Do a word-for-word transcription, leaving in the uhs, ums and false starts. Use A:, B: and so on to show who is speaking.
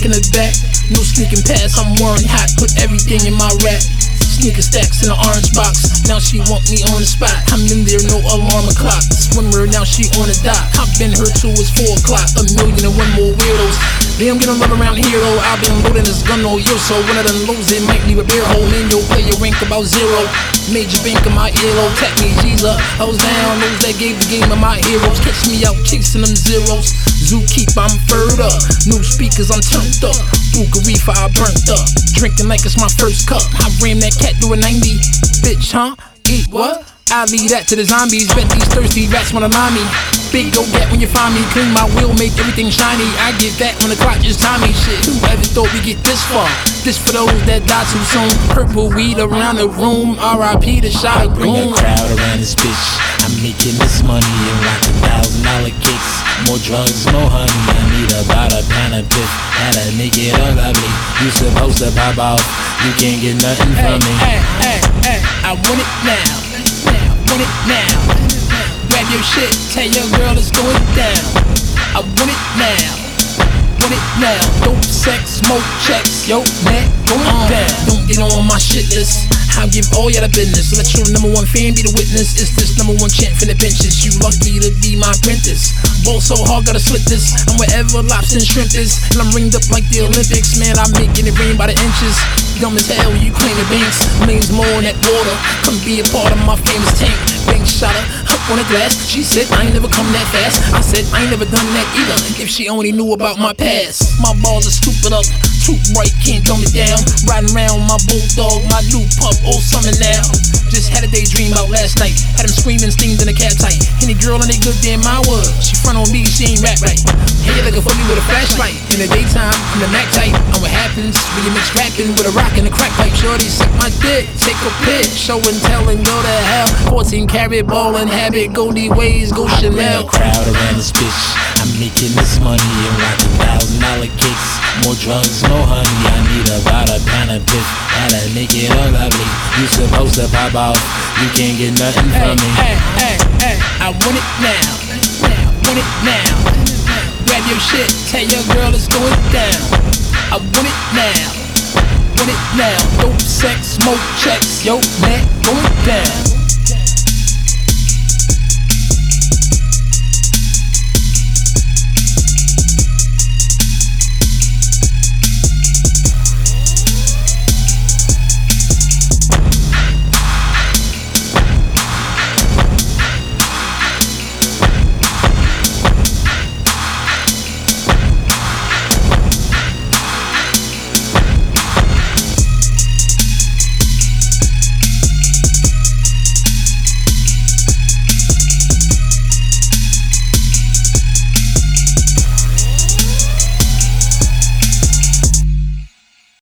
A: back in the back. No sneaking past, I'm wearing hot, put everything in my rap. Sneaker stacks in an orange box. Now she want me on the spot. I'm in there, no alarm clock. Swimmer, now she on the dock. I've been her till it's four o'clock. A million and one more weirdos. Damn, get a love around here though. I've been loading this gun all year, so one of them lows it might leave a beer hole. Man, yo, play your rank about zero. Major bank in my earlobe. Tap me, Jesus. I was down, those that gave the game of my heroes. Catch me out chasing them zeros. Zookeeper, I'm furred up. New speakers, I'm turned up. Buka reefer, I burnt up. Drinking like it's my first cup. I ram that cat do a ninety. Bitch, huh? Eat what? I leave that to the zombies. Bet these thirsty rats wanna lie me. Big go get when you find me. Clean my wheel, make everything shiny. I get that when the clock just time me. Shit, who ever thought we get this far? This for those that die too soon. Purple weed around the room. R I P the shot of
B: Bring a crowd around this bitch. I'm making this money and rocking thousand dollar kicks. More drugs, more honey. I need about a pound of piff. Had a naked or lovely. You supposed to pop off. You can't get nothing from me.
A: Hey, hey, hey, I want it now. Now, want it now. Grab your shit, tell your girl it's going down. I want it now. Want it now. Dope, sex, smoke, checks. Yo, neck going uh, down. Don't get on my shit list. I'll give all y'all the business. Let your number one fan be the witness. It's this number one champ for the benches. You lucky to be my apprentice. Ball so hard, gotta slit this. I'm wherever lobster and shrimp is. And I'm ringed up like the Olympics. Man, I'm making it rain by the inches. Dumb as hell, you claim the banks. Millions more in that water. Come be a part of my famous tank. Bank shot her up on the glass. She said, I ain't never come that fast. I said, I ain't never done that either. If she only knew about my past. My balls are stupid up. Too bright, can't dumb it down. Riding around my bulldog, my new pup, all summer now. Just had a daydream about last night. Had him screaming, steamed in a cat tight. Any girl in they good damn my word. She front on me, she ain't rap right. Hey, you looking for me with a flashlight. In the daytime, I'm the Mac type. And what happens when you mix rapping with a rock and a crack pipe? Shorty suck my dick, take a pic, show and tell and go to hell. fourteen karat ball and habit, Goldie ways, go
B: I
A: Chanel.
B: bring a crowd around this bitch. I'm making this money and rocking thousand dollar kicks. More drugs, more honey. I need about a pound of piff. Had a naked or lovely. You supposed to pop off. You can't get nothing
A: Hey,
B: from me.
A: hey, hey, hey, I want it now. Now, want it now. Grab your shit, tell your girl it's going down. I want it now. Want it now. Dope, sex, smoke, checks. Yo, man, going down.